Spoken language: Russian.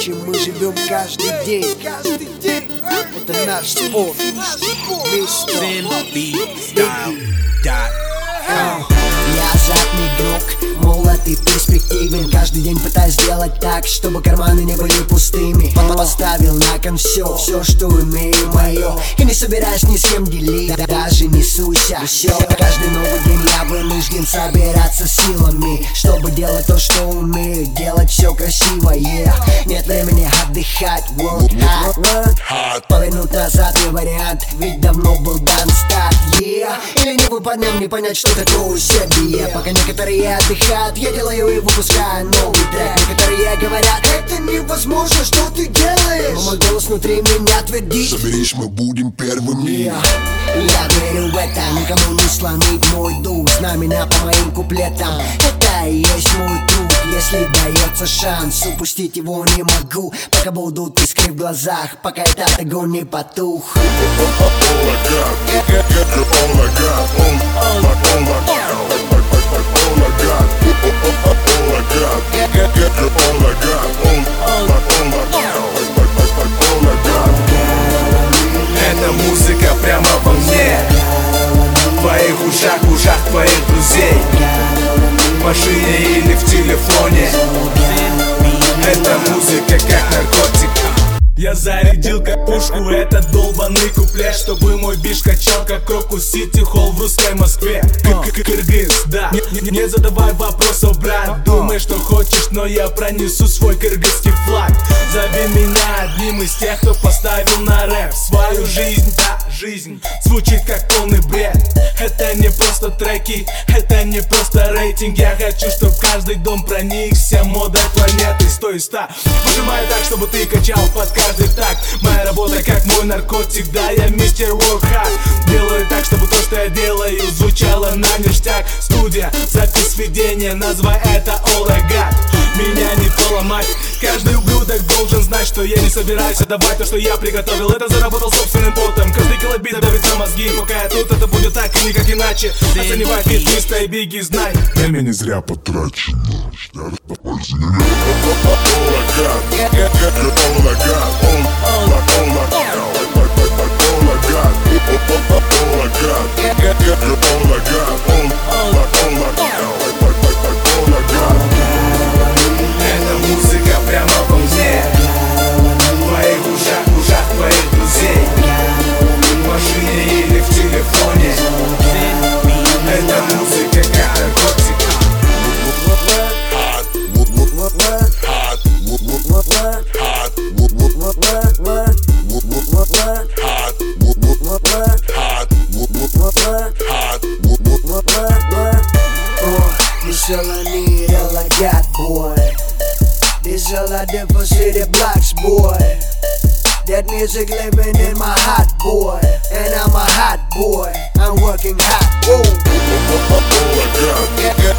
чем мы живем каждый день. Это наш спорт. Я азартный игрок, молод и перспективен. Каждый день пытаюсь сделать так, чтобы карманы не были пустыми. Поставил на кон все, что имею мое, и не собираюсь ни с кем делить, даже не суйся. Каждый новый день я вынужден собираться силами, чтобы делать то, что умею, делать все красиво, Нет времени отдыхать, work hard. Повернуть назад не вариант, ведь давно был дан старт, Или не парням не понять, что такое себе. Пока некоторые отдыхают, я делаю и выпускаю новый трек. Некоторые говорят, это невозможно, что ты делаешь, но мой голос внутри меня твердит: соберись, мы будем первыми. Я верю в это, никому не сломить мой дух. Знай меня по моим куплетам, это и есть мой труд. Если дается шанс, упустить его не могу. Пока будут искры в глазах, пока этот огонь не потух. Эта музыка прямо во мне, в твоих ушах, в ушах твоих друзей, в машине или в телефоне. Эта музыка как наркотик. Я зарядил как пушку этот долбанный куплет, чтобы мой биш качал как Крокус Сити Холл в русской Москве. Кыргыз, да, не задавай вопросов, брат. Думай, что хочешь, но я пронесу свой кыргызский флаг. Зови меня одним из тех, кто поставил на рэп свою жизнь. Да, жизнь звучит как полный бред. Это не просто треки, это не просто рейтинг. Я хочу, чтоб каждый дом проникся модой планеты 100 из 100. Нажимаю так, чтобы ты качал под каждый так. Моя работа как мой наркотик, да, я мистер Work Hard. Делаю так, чтобы то, что я делаю, звучало на ништяк. Студия, запись, видение, называй это all I got. Меня не поломать, каждый ублюдок должен знать, что я не собираюсь отдавать то, что я приготовил. Это заработал собственным потом, каждый килобит давит на мозги. Пока я тут, это будет так и никак иначе. Оценивай фит, Миста и Бигги, знай, время не зря потрачено. эта музыка прямо во мне, в твоих ушах, в ушах твоих друзей, в машине или в телефоне. Эта музыка как наркотик. This all I need, all I got, boy. This all I did for city blocks, boy. That music living in my heart, boy. And I'm a hot boy, I'm working hot, whoa.